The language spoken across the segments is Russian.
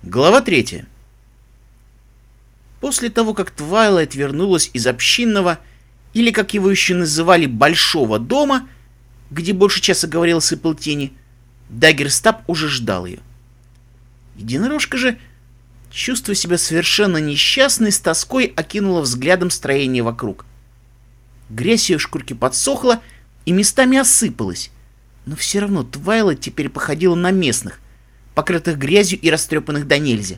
Глава 3. После того, как Твайлайт вернулась из общинного, или, как его еще называли, большого дома, где больше часа говорил с Эпплтини, Даггерстаб уже ждал ее. Единорожка же, чувствуя себя совершенно несчастной, с тоской окинула взглядом строение вокруг. Грязь ее шкурки подсохла и местами осыпалась, но все равно Твайлайт теперь походила на местных, покрытых грязью и растрепанных до нельзя.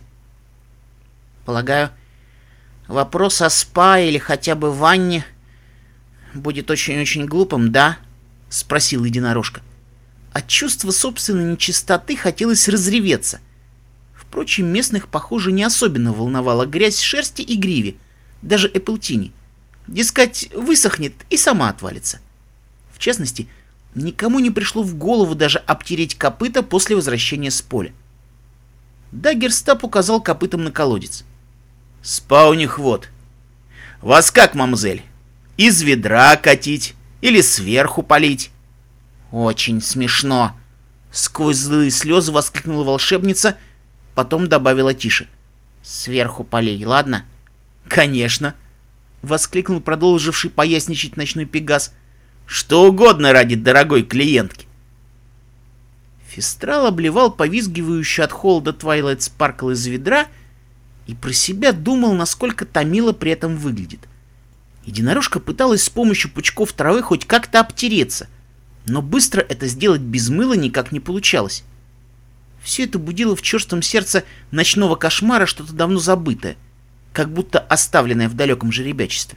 Полагаю, вопрос о спа или хотя бы ванне будет очень-очень глупым, да? — спросил единорожка. От чувства собственной нечистоты хотелось разреветься. Впрочем, местных, похоже, не особенно волновала грязь в шерсти и гриве, даже Эпплтини. Дескать, высохнет и сама отвалится. В частности, никому не пришло в голову даже обтереть копыта после возвращения с поля. Даггерстаб указал копытом на колодец. «Спа у них вот. Вас как, мамзель? Из ведра катить или сверху полить?» «Очень смешно!» — сквозь злые слезы воскликнула волшебница, потом добавила тише. «Сверху полей, ладно?» «Конечно!» — воскликнул продолживший поясничать ночной Пегас. «Что угодно ради дорогой клиентки!» Фестрал обливал повизгивающую от холода Твайлайт Спаркл из ведра и про себя думал, насколько томило при этом выглядит. Единорожка пыталась с помощью пучков травы хоть как-то обтереться, но быстро это сделать без мыла никак не получалось. Все это будило в черством сердце ночного кошмара что-то давно забытое, как будто оставленное в далеком жеребячестве.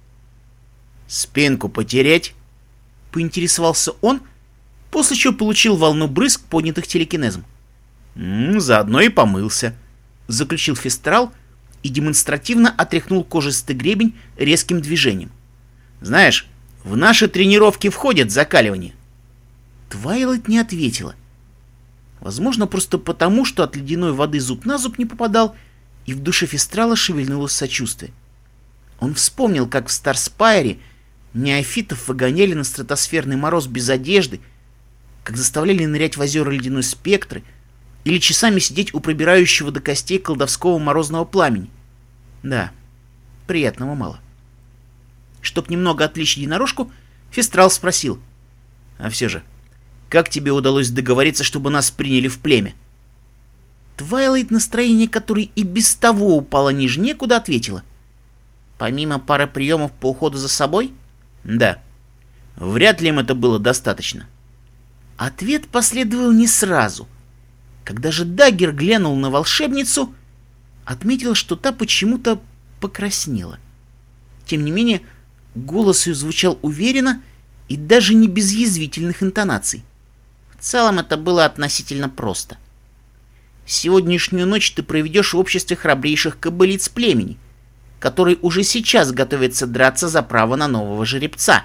«Спинку потереть?» — поинтересовался он, после чего получил волну брызг, поднятых телекинезом. «Заодно и помылся», — заключил Фестрал и демонстративно отряхнул кожистый гребень резким движением. «Знаешь, в наши тренировки входит закаливание». Твайлайт не ответила. Возможно, просто потому, что от ледяной воды зуб на зуб не попадал, и в душе Фестрала шевельнулось сочувствие. Он вспомнил, как в Старспайре неофитов выгоняли на стратосферный мороз без одежды, как заставляли нырять в озера ледяной спектры или часами сидеть у пробирающего до костей колдовского морозного пламени. Да, приятного мало. Чтоб немного отвлечь единорожку, Фестрал спросил: «А все же, как тебе удалось договориться, чтобы нас приняли в племя?» Твайлайт, настроение которой и без того упало ниже некуда, ответила: «Помимо пары приемов по уходу за собой?» «Да. Вряд ли им это было достаточно». Ответ последовал не сразу. Когда же Даггер глянул на волшебницу, отметил, что та почему-то покраснела. Тем не менее, голос ее звучал уверенно и даже не без язвительных интонаций. В целом это было относительно просто. Сегодняшнюю ночь ты проведешь в обществе храбрейших кобылиц племени, которые уже сейчас готовятся драться за право на нового жеребца.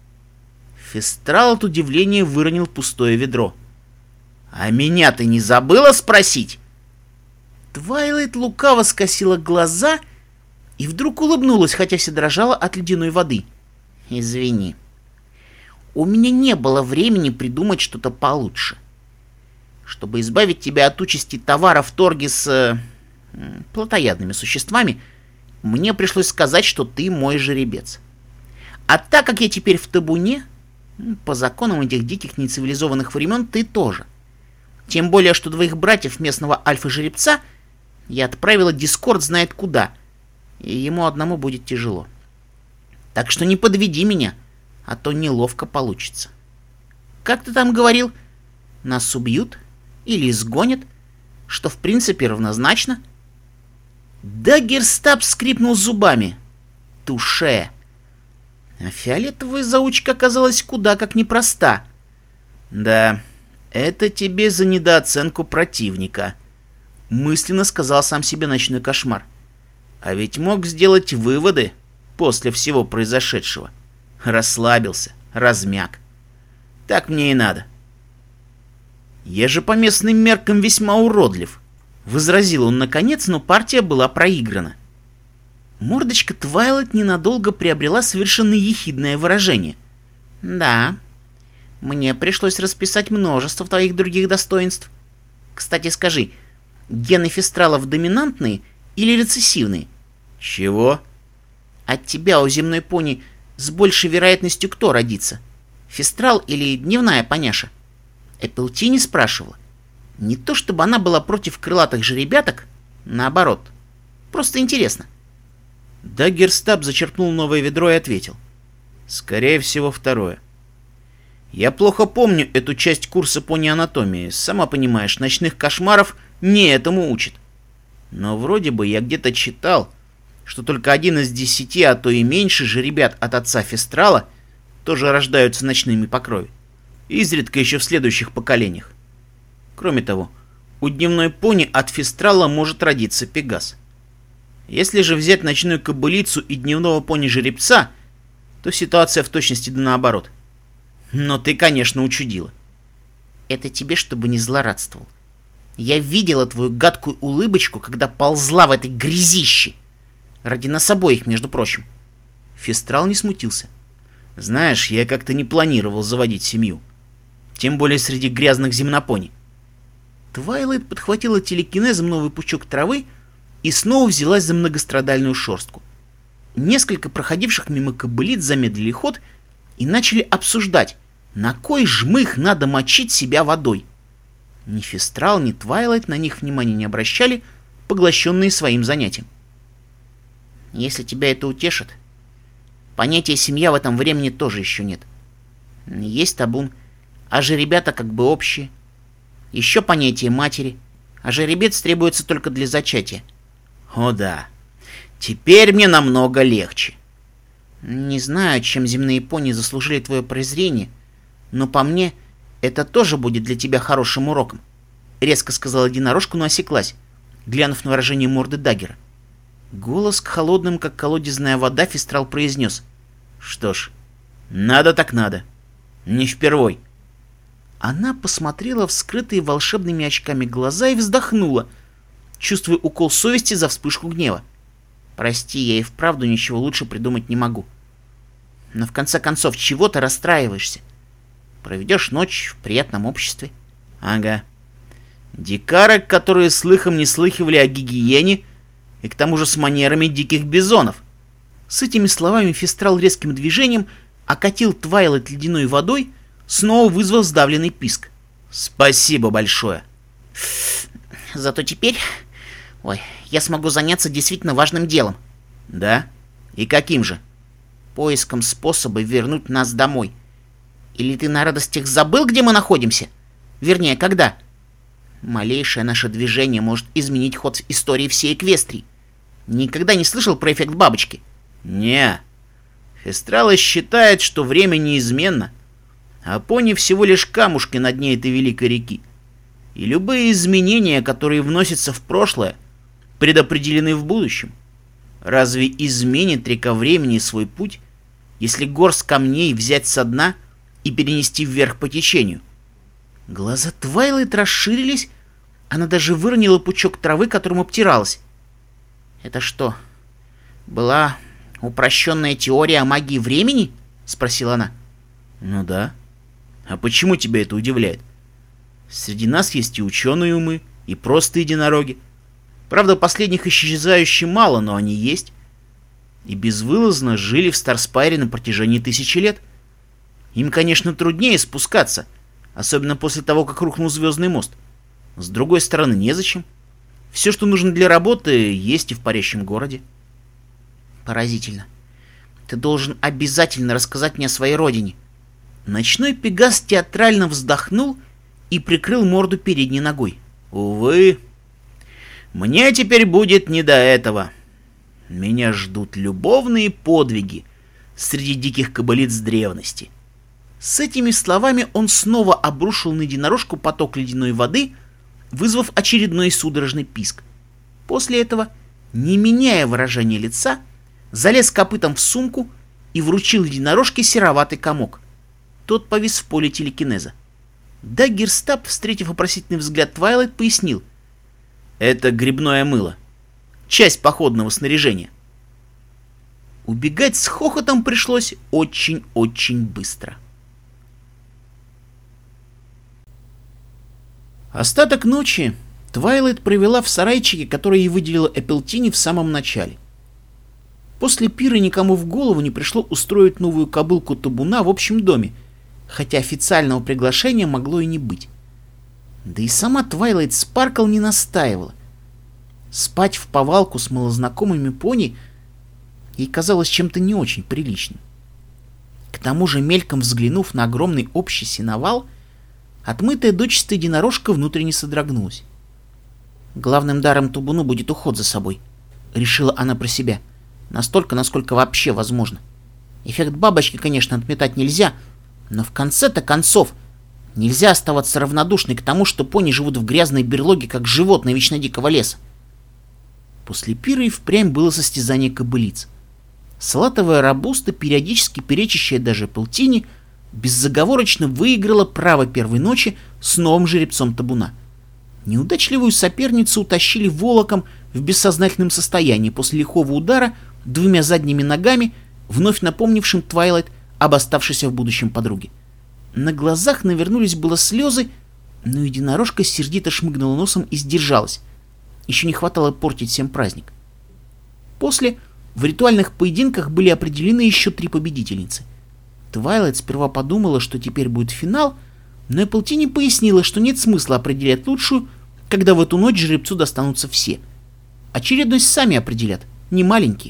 Фестрал от удивления выронил пустое ведро. «А меня ты не забыла спросить?» Твайлайт лукаво скосила глаза и вдруг улыбнулась, хотя все дрожала от ледяной воды. «Извини. У меня не было времени придумать что-то получше. Чтобы избавить тебя от участи товара в торге с плотоядными существами, мне пришлось сказать, что ты мой жеребец. А так как я теперь в табуне, по законам этих диких нецивилизованных времен ты тоже. Тем более, что двоих братьев местного альфа-жеребца я отправила Дискорд знает куда, и ему одному будет тяжело. Так что не подведи меня, а то неловко получится. Как ты там говорил? Нас убьют или изгонят, что в принципе равнозначно?» Даггерстаб скрипнул зубами. Туше. А фиолетовая заучка оказалась куда как непроста. «Да, это тебе за недооценку противника», — мысленно сказал сам себе ночной кошмар. «А ведь мог сделать выводы после всего произошедшего. Расслабился, размяк. Так мне и надо». «Я же по местным меркам весьма уродлив», — возразил он наконец, но партия была проиграна. Мордочка Твайлайт ненадолго приобрела совершенно ехидное выражение. «Да, мне пришлось расписать множество твоих других достоинств. Кстати, скажи, гены фестралов доминантные или рецессивные? Чего? От тебя у земной пони с большей вероятностью кто родится? Фестрал или дневная поняша? Эпплтини спрашивала. Не то чтобы она была против крылатых жеребяток, наоборот. Просто интересно. Даггерстаб зачерпнул новое ведро и ответил. Скорее всего, второе. Я плохо помню эту часть курса пони-анатомии. Сама понимаешь, ночных кошмаров не этому учат. Но вроде бы я где-то читал, что только 1 из 10, а то и меньше жеребят от отца Фестрала тоже рождаются ночными по крови. Изредка еще в следующих поколениях. Кроме того, у дневной пони от Фестрала может родиться Пегас. Если же взять ночную кобылицу и дневного пони-жеребца, то ситуация в точности да наоборот. Но ты, конечно, учудила. Это тебе, чтобы не злорадствовал. Я видела твою гадкую улыбочку, когда ползла в этой грязище. Ради нас обоих, между прочим. Фестрал не смутился. Знаешь, я как-то не планировал заводить семью. Тем более среди грязных земнопони. Твайлайт подхватила телекинезом новый пучок травы и снова взялась за многострадальную шерстку. Несколько проходивших мимо кобылиц замедлили ход и начали обсуждать, на кой жмых надо мочить себя водой. Ни Фестрал, ни Твайлайт на них внимания не обращали, поглощенные своим занятием. Если тебя это утешит, понятия семья в этом времени тоже еще нет. Есть табун, а жеребята как бы общие. Еще понятие матери, а жеребец требуется только для зачатия. О да, теперь мне намного легче. Не знаю, чем земные пони заслужили твое презрение, но по мне это тоже будет для тебя хорошим уроком, резко сказала единорожка, но осеклась, глянув на выражение морды Даггера. Голос холодным, как колодезная вода, Фестрал произнес. Что ж, надо так надо. Не впервой. Она посмотрела в скрытые волшебными очками глаза и вздохнула, чувствуя укол совести за вспышку гнева. Прости, я и вправду ничего лучше придумать не могу. Но в конце концов, чего ты расстраиваешься? Проведешь ночь в приятном обществе. Ага. Дикарок, которые слыхом не слыхивали о гигиене, и к тому же с манерами диких бизонов. С этими словами Фестрал резким движением окатил Твайлайт ледяной водой, снова вызвав сдавленный писк. Спасибо большое. Зато теперь... я смогу заняться действительно важным делом. Да? И каким же? Поиском способа вернуть нас домой. Или ты на радостях забыл, где мы находимся? Вернее, когда? Малейшее наше движение может изменить ход истории всей Эквестрии. Никогда не слышал про эффект бабочки? Не. Фестрала считает, что время неизменно, а пони всего лишь камушки на дне этой великой реки. И любые изменения, которые вносятся в прошлое, предопределены в будущем. Разве изменит река времени свой путь, если горсть камней взять со дна и перенести вверх по течению? Глаза Твайлайт расширились, она даже выронила пучок травы, которым обтиралась. «Это что, была упрощенная теория о магии времени?» — спросила она. «Ну да. А почему тебя это удивляет? Среди нас есть и ученые умы, и просто единороги. Правда, последних исчезающе мало, но они есть. И безвылазно жили в Старспайре на протяжении 1000 лет. Им, конечно, труднее спускаться, особенно после того, как рухнул Звездный мост. С другой стороны, незачем. Все, что нужно для работы, есть и в парящем городе». «Поразительно. Ты должен обязательно рассказать мне о своей родине». Ночной Пегас театрально вздохнул и прикрыл морду передней ногой. «Увы, мне теперь будет не до этого. Меня ждут любовные подвиги среди диких кобылиц древности». С этими словами он снова обрушил на единорожку поток ледяной воды, вызвав очередной судорожный писк. После этого, не меняя выражения лица, залез копытом в сумку и вручил единорожке сероватый комок. Тот повис в поле телекинеза. Даггерстаб, встретив вопросительный взгляд Твайлайт, пояснил. «Это грибное мыло. Часть походного снаряжения». Убегать с хохотом пришлось очень-очень быстро. Остаток ночи Твайлайт провела в сарайчике, который ей выделила Эпплтини в самом начале. После пира никому в голову не пришло устроить новую кобылку табуна в общем доме, хотя официального приглашения могло и не быть. Да и сама Твайлайт Спаркл не настаивала. Спать в повалку с малознакомыми пони ей казалось чем-то не очень приличным. К тому же, мельком взглянув на огромный общий сеновал, отмытая дочистая единорожка внутренне содрогнулась. «Главным даром табуну будет уход за собой», — решила она про себя. Настолько, насколько вообще возможно. Эффект бабочки, конечно, отметать нельзя, но в конце-то концов нельзя оставаться равнодушной к тому, что пони живут в грязной берлоге, как животные вечно дикого леса. После пира и впрямь было состязание кобылиц. Салатовая робуста, периодически перечащая даже Эпплтини, безоговорочно выиграла право первой ночи с новым жеребцом табуна. Неудачливую соперницу утащили волоком в бессознательном состоянии после лихого удара двумя задними ногами, вновь напомнившим Твайлайт об оставшейся в будущем подруге. На глазах навернулись было слезы, но единорожка сердито шмыгнула носом и сдержалась. Еще не хватало портить всем праздник. После в ритуальных поединках были определены еще 3 победительницы. Твайлайт сперва подумала, что теперь будет финал, но Эпплтини пояснила, что нет смысла определять лучшую, когда в эту ночь жеребцу достанутся все. Очередность сами определят, не маленькие.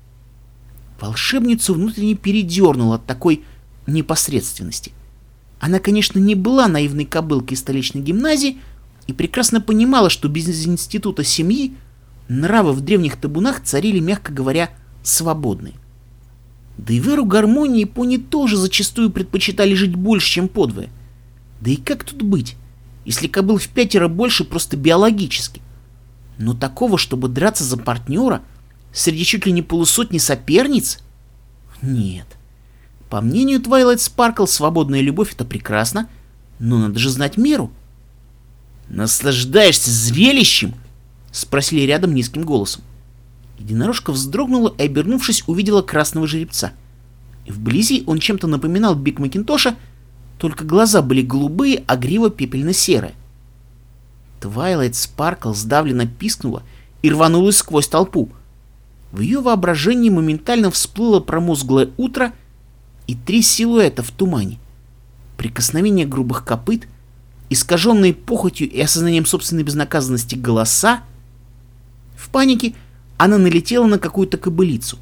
Волшебницу внутренне передернуло от такой непосредственности. Она, конечно, не была наивной кобылкой столичной гимназии и прекрасно понимала, что без института семьи нравы в древних табунах царили, мягко говоря, свободные. Да и в эру гармонии пони тоже зачастую предпочитали жить больше, чем подвое. Да и как тут быть, если кобыл в 5 больше просто биологически? Но такого, чтобы драться за партнера среди чуть ли не полусотни соперниц? Нет. По мнению Твайлайт Спаркл, свободная любовь — это прекрасно, но надо же знать меру. «Наслаждаешься зрелищем?» — спросили рядом низким голосом. Единорожка вздрогнула и, обернувшись, увидела красного жеребца. Вблизи он чем-то напоминал Биг Макинтоша, только глаза были голубые, а грива пепельно-серая. Твайлайт Спаркл сдавленно пискнула и рванулась сквозь толпу. В ее воображении моментально всплыло промозглое утро и 3 силуэта в тумане. Прикосновение грубых копыт, искаженные похотью и осознанием собственной безнаказанности голоса. В панике она налетела на какую-то кобылицу.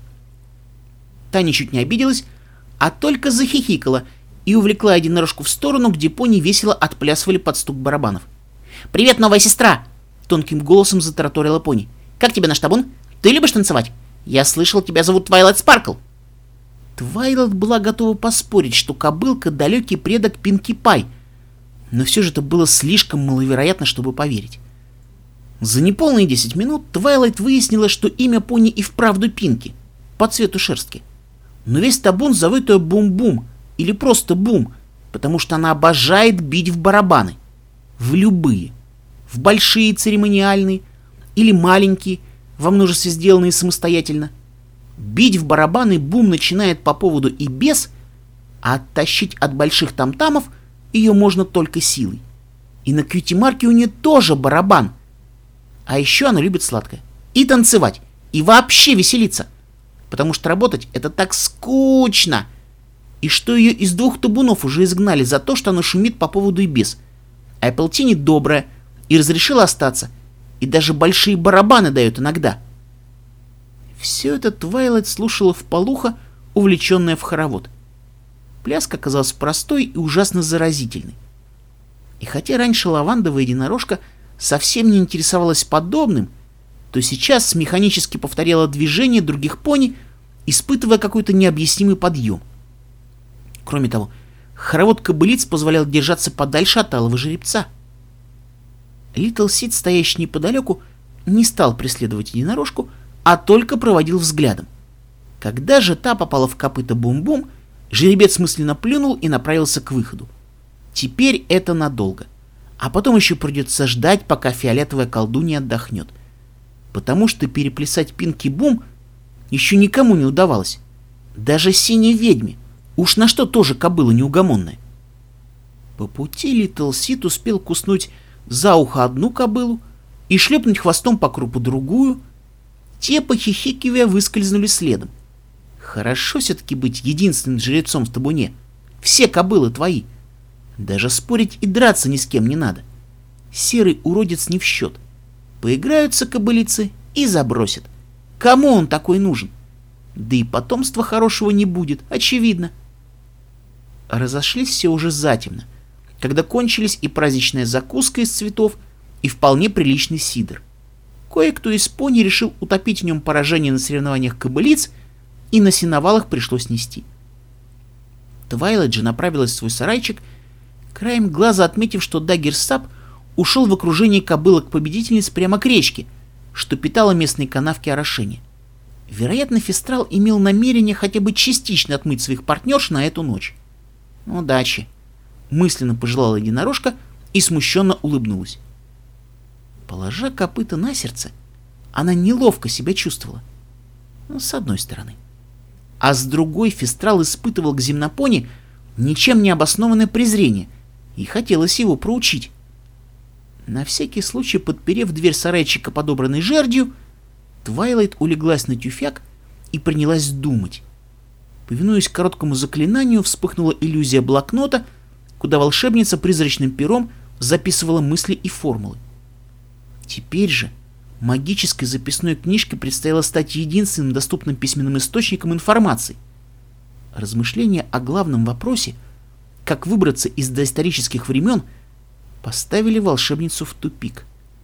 Та ничуть не обиделась, а только захихикала и увлекла единорожку в сторону, где пони весело отплясывали под стук барабанов. «Привет, новая сестра!» — тонким голосом затараторила пони. «Как тебе наш табун? Ты любишь танцевать? Я слышал, тебя зовут Твайлайт Спаркл!» Твайлайт была готова поспорить, что кобылка — далекий предок Пинки Пай, но все же это было слишком маловероятно, чтобы поверить. За неполные 10 минут Твайлайт выяснила, что имя пони и вправду Пинки, по цвету шерстки. Но весь табун зовут ее Бум-Бум, или просто Бум, потому что она обожает бить в барабаны. В любые. В большие церемониальные или маленькие, во множестве сделанные самостоятельно. Бить в барабаны Бум начинает по поводу и без, а оттащить от больших там-тамов ее можно только силой. И на кьюти-марке у нее тоже барабан. А еще она любит сладкое. И танцевать. И вообще веселиться. Потому что работать — это так скучно. И что ее из 2 табунов уже изгнали за то, что она шумит по поводу и без. А Эпплтини добрая и разрешила остаться. И даже большие барабаны дает иногда. Все это Твайлайт слушала вполуха, увлеченная в хоровод. Пляска оказалась простой и ужасно заразительной. И хотя раньше лавандовая единорожка совсем не интересовалась подобным, то сейчас механически повторяла движения других пони, испытывая какой-то необъяснимый подъем. Кроме того, хоровод кобылиц позволял держаться подальше от алого жеребца. Литл Сид, стоящий неподалеку, не стал преследовать единорожку, а только проводил взглядом. Когда же та попала в копыта Бум-Бум, жеребец мысленно плюнул и направился к выходу. Теперь это надолго. А потом еще придется ждать, пока фиолетовая колдунья отдохнет. Потому что переплясать Пинки-Бум еще никому не удавалось. Даже синей ведьме. Уж на что тоже кобыла неугомонная. По пути Литл Сид успел куснуть за ухо одну кобылу, и шлепнуть хвостом по крупу другую. Те, похихикивая, выскользнули следом. Хорошо все-таки быть единственным жеребцом в табуне. Все кобылы твои. Даже спорить и драться ни с кем не надо. Серый уродец не в счет. Поиграются кобылицы и забросят. Кому он такой нужен? Да и потомства хорошего не будет, очевидно. Разошлись все уже затемно, когда кончились и праздничная закуска из цветов, и вполне приличный сидр. Кое-кто из пони решил утопить в нем поражение на соревнованиях кобылиц, и на сеновалах пришлось нести. Твайлайт же направилась в свой сарайчик, краем глаза отметив, что Даггерстаб ушел в окружении кобылок-победительниц прямо к речке, что питала местные канавки орошения. Вероятно, Фестрал имел намерение хотя бы частично отмыть своих партнерш на эту ночь. «Удачи!» — мысленно пожелала единорожка и смущенно улыбнулась. Положа копыта на сердце, она неловко себя чувствовала. С одной стороны. А с другой Фестрал испытывал к земнопони ничем не обоснованное презрение, и хотелось его проучить. На всякий случай, подперев дверь сарайчика подобранной жердью, Твайлайт улеглась на тюфяк и принялась думать. Повинуясь короткому заклинанию, вспыхнула иллюзия блокнота, куда волшебница призрачным пером записывала мысли и формулы. Теперь же магической записной книжке предстояло стать единственным доступным письменным источником информации. Размышления о главном вопросе, как выбраться из доисторических времен, поставили волшебницу в тупик.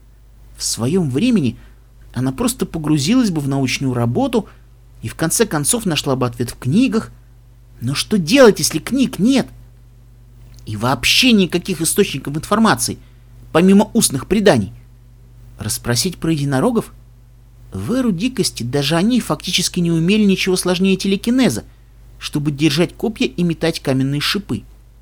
В своем времени она просто погрузилась бы в научную работу и в конце концов нашла бы ответ в книгах. Но что делать, если книг нет? И вообще никаких источников информации, помимо устных преданий. Расспросить про единорогов? В эру дикости даже они фактически не умели ничего сложнее телекинеза, чтобы держать копья и метать каменные шипы.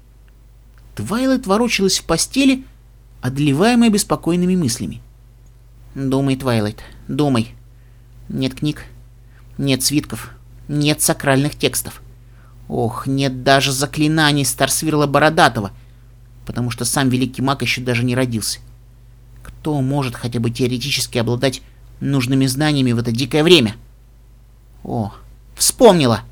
Твайлайт ворочалась в постели, одолеваемая беспокойными мыслями. «Думай, Твайлайт, думай. Нет книг, нет свитков, нет сакральных текстов. Ох, нет даже заклинаний Старсвирла Бородатого, потому что сам великий маг еще даже не родился. Кто может хотя бы теоретически обладать нужными знаниями в это дикое время? О, вспомнила!»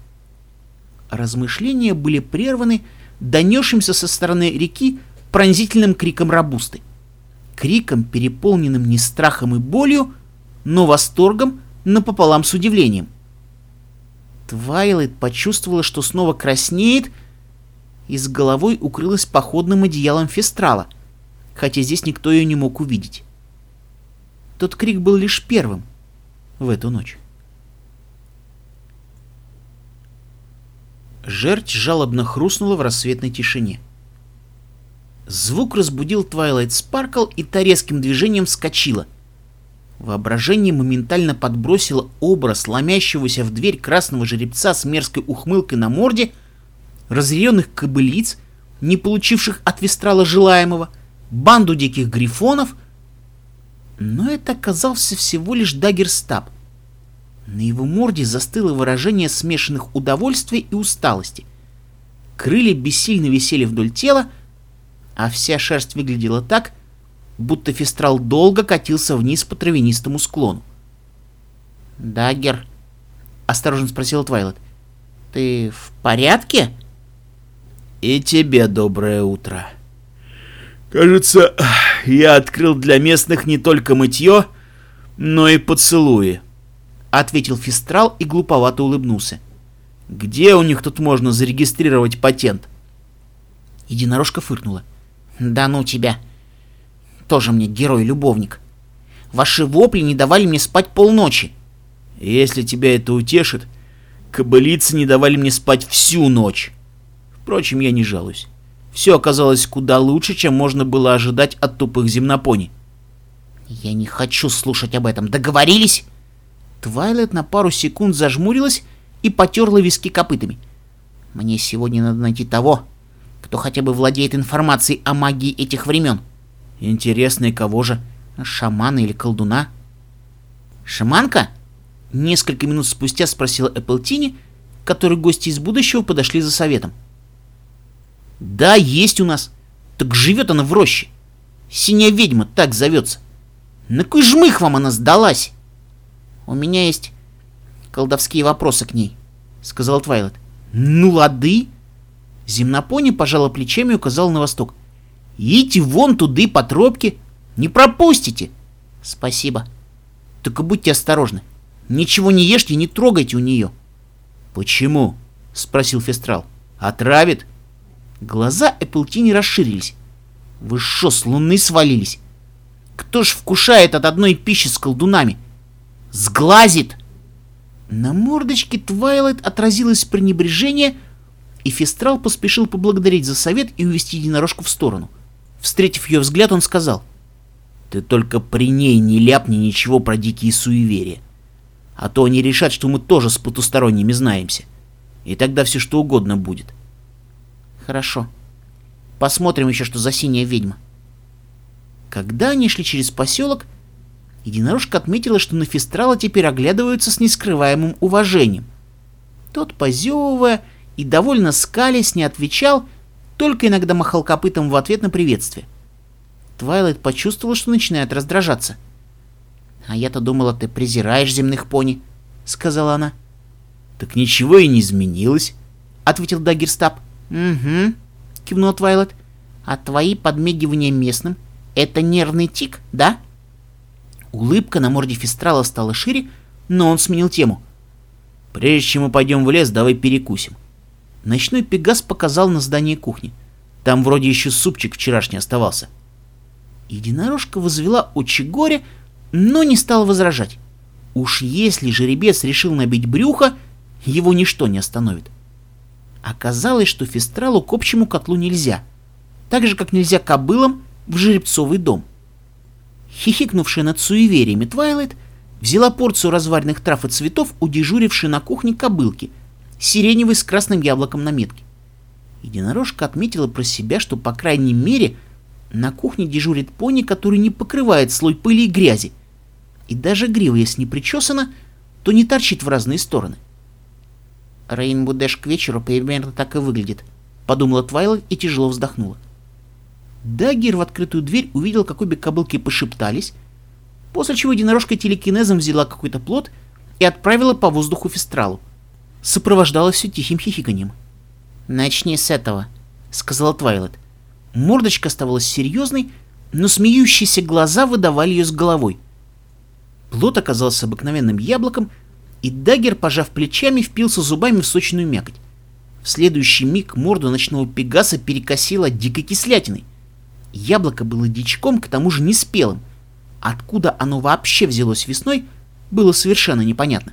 Размышления были прерваны донесшимся со стороны реки пронзительным криком Робусты. Криком, переполненным не страхом и болью, но восторгом напополам с удивлением. Твайлайт почувствовала, что снова краснеет, и с головой укрылась походным одеялом Фестрала, хотя здесь никто ее не мог увидеть. Тот крик был лишь первым в эту ночь. Жерть жалобно хрустнула в рассветной тишине. Звук разбудил Твайлайт Спаркл, и та резким движением вскочила. Воображение моментально подбросило образ ломящегося в дверь красного жеребца с мерзкой ухмылкой на морде, разъяренных кобылиц, не получивших от Фестрала желаемого, банду диких грифонов. Но это оказался всего лишь Даггерстаб. На его морде застыло выражение смешанных удовольствия и усталости. Крылья бессильно висели вдоль тела, а вся шерсть выглядела так, будто Фестрал долго катился вниз по травянистому склону. «Даггер?» — осторожно спросил Твайлайт. «Ты в порядке?» «И тебе доброе утро. Кажется, я открыл для местных не только мытье, но и поцелуи», — ответил Фестрал и глуповато улыбнулся. «Где у них тут можно зарегистрировать патент?» Единорожка фыркнула. «Да ну тебя! Тоже мне герой-любовник. Ваши вопли не давали мне спать полночи». «Если тебя это утешит, кобылицы не давали мне спать всю ночь. Впрочем, я не жалуюсь. Все оказалось куда лучше, чем можно было ожидать от тупых земнопони». «Я не хочу слушать об этом. Договорились?» Твайлайт на пару секунд зажмурилась и потерла виски копытами. «Мне сегодня надо найти того, кто хотя бы владеет информацией о магии этих времен». «Интересно, и кого же? Шамана или колдуна?» «Шаманка?» Несколько минут спустя спросила Эпплтини, которой гости из будущего подошли за советом. «Да, есть у нас. Так живет она в роще. Синяя ведьма так зовется. На кой жмых вам она сдалась? У меня есть колдовские вопросы к ней, сказал Твайлайт. Ну лады. Земнопони пожала плечами и указала на восток. Идите вон туды по тропке, не пропустите. Спасибо. Только будьте осторожны. Ничего не ешьте и не трогайте у нее. Почему? Спросил Фестрал. Отравит? Глаза Эпплтини расширились. Вы шо, с луны свалились? Кто ж вкушает от одной пищи с колдунами? Сглазит! На мордочке Твайлайт отразилось пренебрежение, и Фестрал поспешил поблагодарить за совет и увести единорожку в сторону. Встретив ее взгляд, он сказал: «Ты только при ней не ляпни ничего про дикие суеверия, а то они решат, что мы тоже с потусторонними знаемся, и тогда все что угодно будет». «Хорошо. Посмотрим еще, что за синяя ведьма». Когда они шли через поселок, единорожка отметила, что на Фестрала теперь оглядываются с нескрываемым уважением. Тот, позевывая и довольно скалясь, не отвечал, только иногда махал копытом в ответ на приветствие. Твайлайт почувствовала, что начинает раздражаться. «А я-то думала, ты презираешь земных пони», — сказала она. «Так ничего и не изменилось», — ответил Даггерстаб. «Угу», — кивнул Твайлайт. «А твои подмигивания местным — это нервный тик, да?» Улыбка на морде Фестрала стала шире, но он сменил тему. «Прежде чем мы пойдем в лес, давай перекусим». Ночной Пегас показал на здание кухни. Там вроде еще супчик вчерашний оставался. Единорожка возвела очи горя, но не стала возражать. Уж если жеребец решил набить брюхо, его ничто не остановит. Оказалось, что Фестралу к общему котлу нельзя, так же, как нельзя кобылам в жеребцовый дом. Хихикнувшая над суевериями Твайлайт взяла порцию разваренных трав и цветов у дежурившей на кухне кобылки, сиреневой с красным яблоком на метке. Единорожка отметила про себя, что, по крайней мере, на кухне дежурит пони, который не покрывает слой пыли и грязи, и даже грива, если не причесана, то не торчит в разные стороны. «Рейнбоу Дэш к вечеру примерно так и выглядит», — подумала Твайлайт и тяжело вздохнула. Даггер в открытую дверь увидел, как обе кобылки пошептались, после чего единорожка телекинезом взяла какой-то плод и отправила по воздуху Фестралу. Сопровождалось все тихим хихиканьем. «Начни с этого», — сказала Твайлайт. Мордочка оставалась серьезной, но смеющиеся глаза выдавали ее с головой. Плод оказался обыкновенным яблоком, и Даггер, пожав плечами, впился зубами в сочную мякоть. В следующий миг морду ночного Пегаса перекосило дикой кислятиной. Яблоко было дичком, к тому же неспелым. Откуда оно вообще взялось весной, было совершенно непонятно.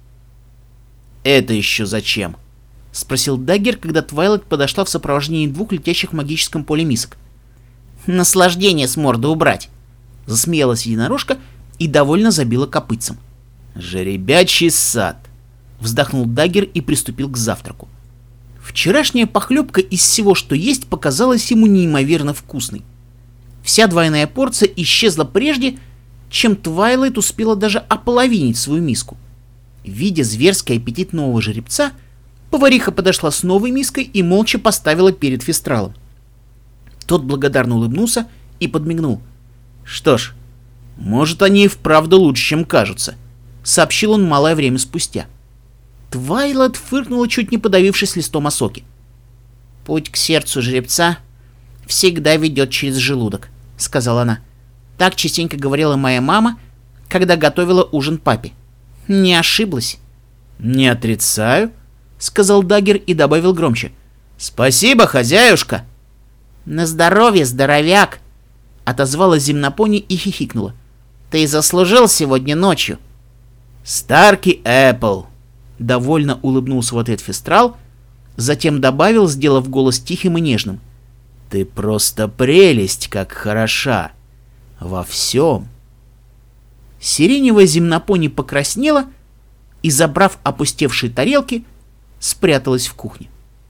«Это еще зачем?» — спросил Даггер, когда Твайлайт подошла в сопровождении двух летящих в магическом поле мисок. «Наслаждение с морды убрать!» — засмеялась единорожка и довольно забила копытцем. «Жеребячий сад!» — вздохнул Даггер и приступил к завтраку. Вчерашняя похлебка из всего, что есть, показалась ему неимоверно вкусной. Вся двойная порция исчезла прежде, чем Твайлайт успела даже ополовинить свою миску. Видя зверский аппетит нового жеребца, повариха подошла с новой миской и молча поставила перед Фестралом. Тот благодарно улыбнулся и подмигнул. «Что ж, может, они и вправду лучше, чем кажутся», — сообщил он малое время спустя. Твайлайт фыркнула, чуть не подавившись листом осоки. «Путь к сердцу жеребца всегда ведет через желудок», — сказала она. «Так частенько говорила моя мама, когда готовила ужин папе. Не ошиблась». «Не отрицаю», — сказал Даггер и добавил громче. «Спасибо, хозяюшка!» «На здоровье, здоровяк!» — отозвалась земнопони и хихикнула. «Ты заслужил сегодня ночью». «Старки Эппл!» — довольно улыбнулся в ответ Фестрал, затем добавил, сделав голос тихим и нежным. «Ты просто прелесть, как хороша! Во всем!» Сиреневая земнопони покраснела и, забрав опустевшие тарелки, спряталась в кухне.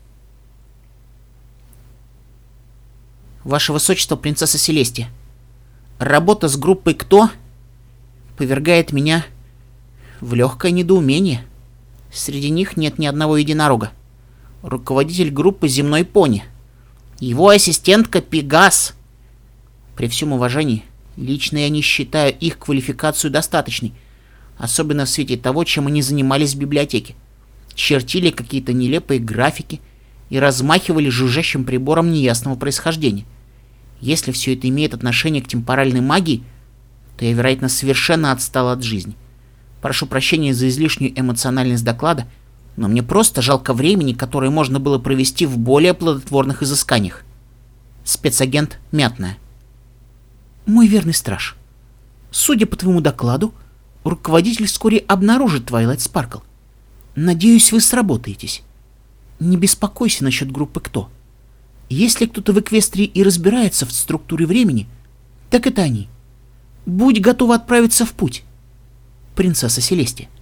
«Ваше Высочество, принцесса Селестия, работа с группой «Кто» повергает меня в легкое недоумение. Среди них нет ни одного единорога. Руководитель группы «Земной пони». Его ассистентка Пегас. При всем уважении, Лично я не считаю их квалификацию достаточной, особенно в свете того, чем они занимались в библиотеке. Чертили какие-то нелепые графики и размахивали жужжащим прибором неясного происхождения. Если все это имеет отношение к темпоральной магии, то я, вероятно, совершенно отстал от жизни. Прошу прощения за излишнюю эмоциональность доклада, но мне просто жалко времени, которое можно было провести в более плодотворных изысканиях. Спецагент Мятная. Мой верный страж, судя по твоему докладу, руководитель вскоре обнаружит Твайлайт Спаркл. Надеюсь, вы сработаетесь. Не беспокойся насчет группы «Кто». Если кто-то в Эквестрии и разбирается в структуре времени, так это они. Будь готова отправиться в путь, принцесса Селестия.